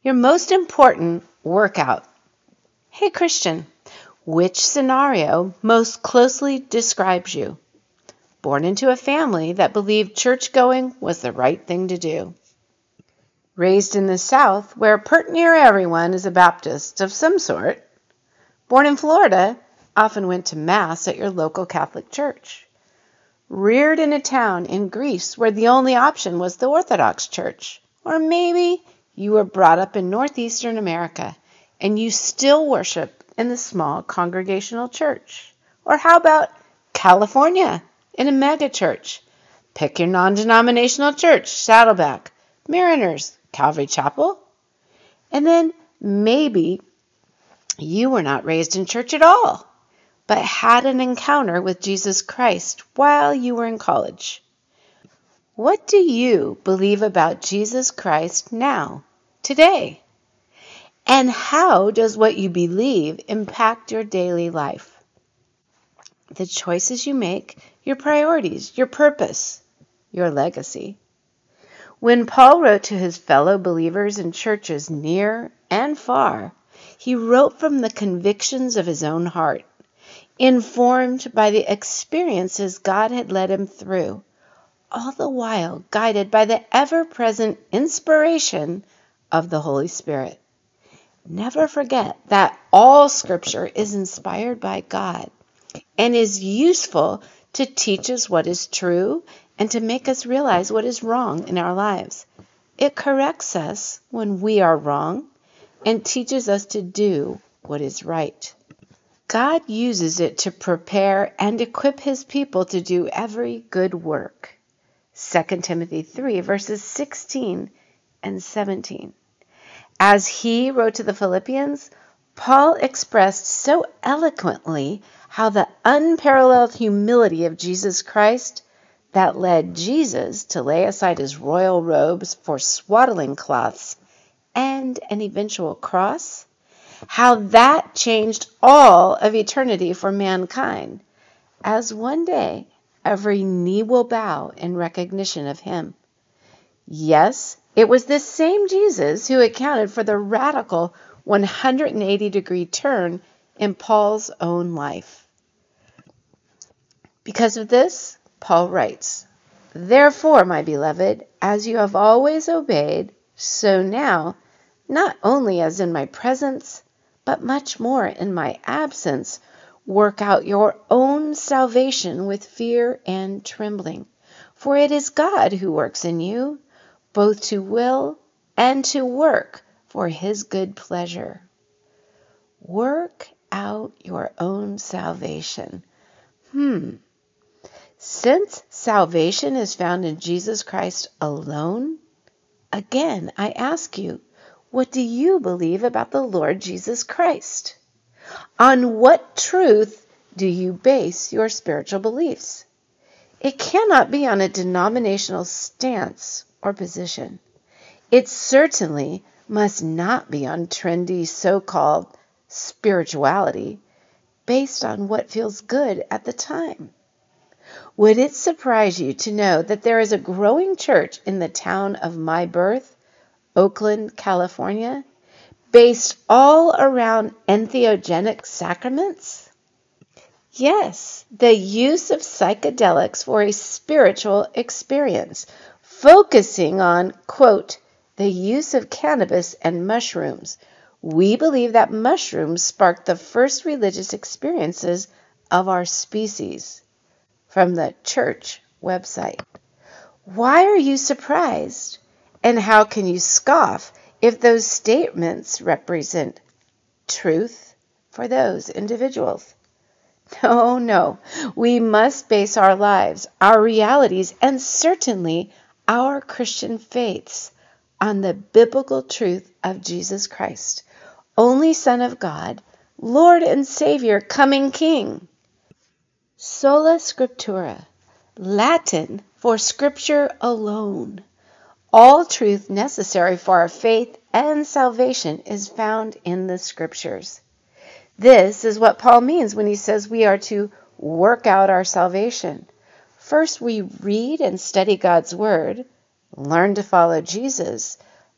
Your most important workout. Hey Christian, which scenario most closely describes you? Born into a family that believed church going was the right thing to do. Raised in the South, where pert near everyone is a Baptist of some sort. Born in Florida, often went to Mass at your local Catholic church. Reared in a town in Greece where the only option was the Orthodox Church. Or maybe you were brought up in northeastern America and you still worship in the small congregational church. Or how about California in a mega church? Pick your non-denominational church, Saddleback, Mariners, Calvary Chapel. And then maybe you were not raised in church at all, but had an encounter with Jesus Christ while you were in college. What do you believe about Jesus Christ now, today? And how does what you believe impact your daily life? The choices you make, your priorities, your purpose, your legacy. When Paul wrote to his fellow believers in churches near and far, he wrote from the convictions of his own heart, informed by the experiences God had led him through, all the while guided by the ever-present inspiration of the Holy Spirit. Never forget that all Scripture is inspired by God and is useful to teach us what is true and to make us realize what is wrong in our lives. It corrects us when we are wrong and teaches us to do what is right. God uses it to prepare and equip His people to do every good work. 2 Timothy 3, verses 16 and 17. As he wrote to the Philippians, Paul expressed so eloquently how the unparalleled humility of Jesus Christ that led Jesus to lay aside his royal robes for swaddling cloths and an eventual cross, how that changed all of eternity for mankind, as one day every knee will bow in recognition of him. Yes, it was this same Jesus who accounted for the radical 180-degree turn in Paul's own life. Because of this, Paul writes, "Therefore, my beloved, as you have always obeyed, so now, not only as in my presence, but much more in my absence, work out your own salvation with fear and trembling. For it is God who works in you, both to will and to work for His good pleasure." Work out your own salvation. Since salvation is found in Jesus Christ alone, again I ask you, what do you believe about the Lord Jesus Christ? On what truth do you base your spiritual beliefs? It cannot be on a denominational stance or position. It certainly must not be on trendy so-called spirituality based on what feels good at the time. Would it surprise you to know that there is a growing church in the town of my birth, Oakland, California, based all around entheogenic sacraments? Yes, the use of psychedelics for a spiritual experience, focusing on, quote, the use of cannabis and mushrooms. We believe that mushrooms sparked the first religious experiences of our species. From the church website. Why are you surprised? And how can you scoff if those statements represent truth for those individuals? No. We must base our lives, our realities, and certainly our Christian faiths on the biblical truth of Jesus Christ, only Son of God, Lord and Savior, coming King. Sola Scriptura, Latin for Scripture alone. All truth necessary for our faith and salvation is found in the Scriptures. This is what Paul means when he says we are to work out our salvation. First, we read and study God's Word, learn to follow Jesus,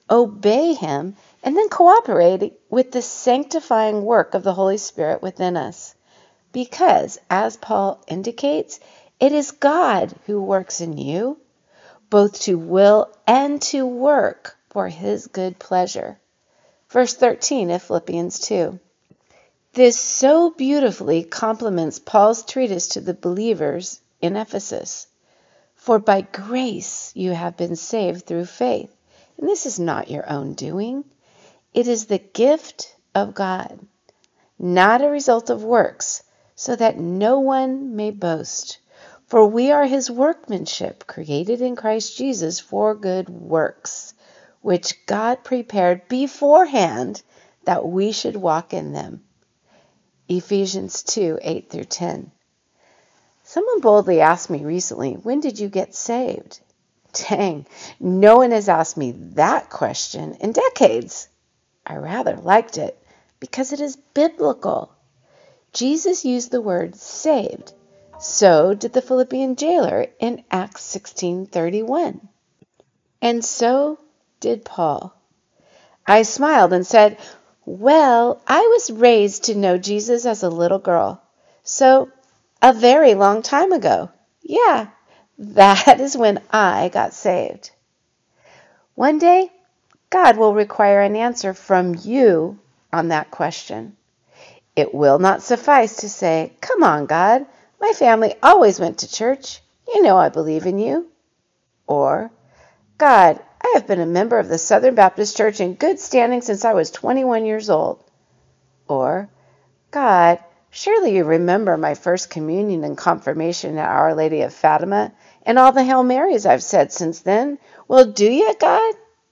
obey Him, and then cooperate with the sanctifying work of the Holy Spirit within us. Because, as Paul indicates, it is God who works in you, both to will and to work for His good pleasure. Verse 13 of Philippians 2. This so beautifully complements Paul's treatise to the believers in Ephesus. For by grace you have been saved through faith. And this is not your own doing. It is the gift of God, not a result of works, so that no one may boast. For we are His workmanship, created in Christ Jesus for good works, which God prepared beforehand that we should walk in them. Ephesians 2, 8 through 10. Someone boldly asked me recently, when did you get saved? Dang, no one has asked me that question in decades. I rather liked it because it is biblical. Jesus used the word saved. So did the Philippian jailer in Acts 16:31. And so did Paul. I smiled and said, well, I was raised to know Jesus as a little girl. So, a very long time ago. Yeah, that is when I got saved. One day, God will require an answer from you on that question. It will not suffice to say, come on, God, my family always went to church. You know I believe in you. Or, God, I have been a member of the Southern Baptist Church in good standing since I was 21 years old. Or, God, surely you remember my first communion and confirmation at Our Lady of Fatima and all the Hail Marys I've said since then. Well, do you, God?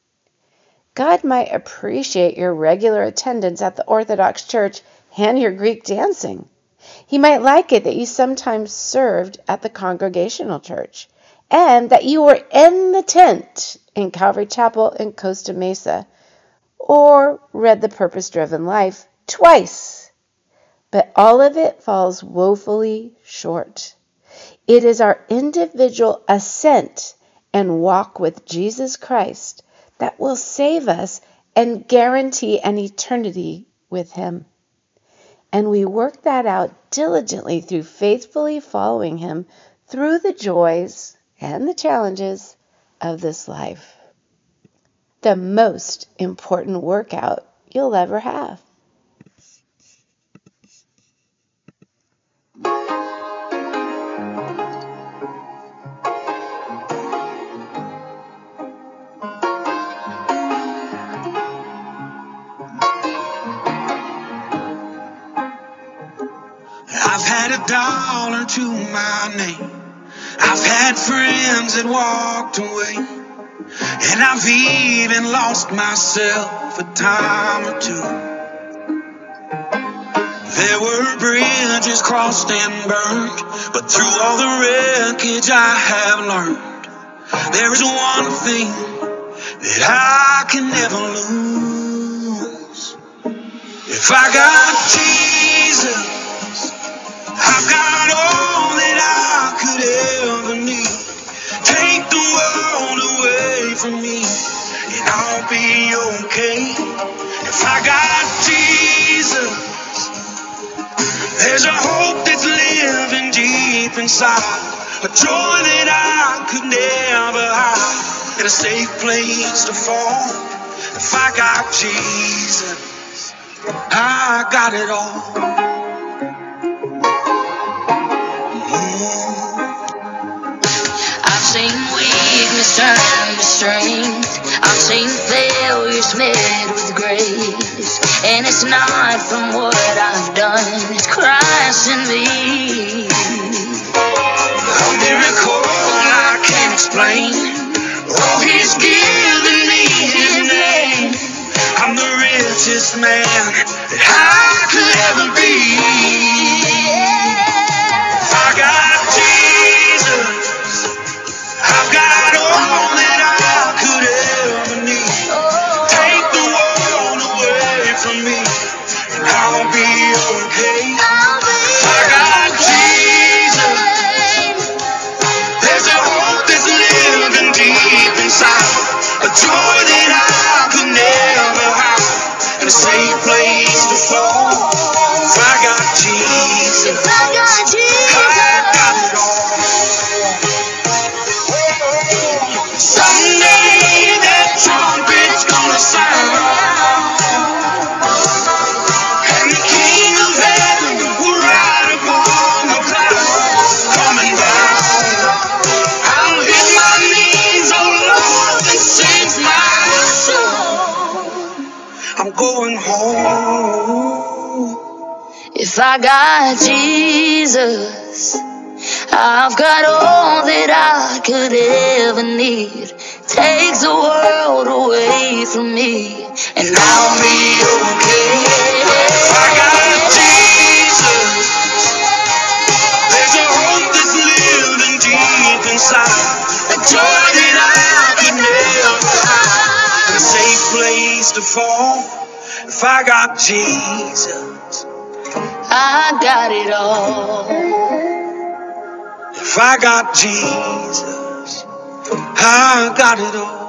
God might appreciate your regular attendance at the Orthodox Church and your Greek dancing. He might like it that you sometimes served at the Congregational Church and that you were in the tent in Calvary Chapel in Costa Mesa or read The Purpose-Driven Life twice. But all of it falls woefully short. It is our individual assent and walk with Jesus Christ that will save us and guarantee an eternity with Him. And we work that out diligently through faithfully following Him through the joys and the challenges of this life. The most important workout you'll ever have. I've had $1 to my name. I've had friends that walked away. And I've even lost myself a time or two. There were bridges crossed and burned, but through all the wreckage I have learned, there is one thing that I can never lose. If I got Jesus, I've got all that I could ever need. Take the world away from me, and I'll be okay. If I got Jesus, there's a hope that's living deep inside, a joy that I could never hide, and a safe place to fall. If I got Jesus, I got it all. I've seen weakness turn to strength. I've seen failures met with grace. And it's not from what I've done, it's Christ in me. A miracle I can't explain. Oh, He's given me His name. I'm the richest man that I could ever be. I got Jesus. I've got all that I could ever need. Take the world away from me, and I'll be okay. I got Jesus. There's a hope that's living deep inside, a joy that I safe place to fall. If I got Jesus, If I got Jesus, I got it all. Someday that trumpet's gonna sound, and the King of Heaven will ride upon the clouds coming down. I'll hit my knees, oh Lord, that saves my soul. I'm going home. if I got Jesus, I've got all that I could ever need. Takes the world away from me, and I'll be okay. If I got Jesus, there's a hope that's living deep inside, a joy that I could never hide, a safe place to fall. If I got Jesus, I got it all. if I got Jesus, I got it all.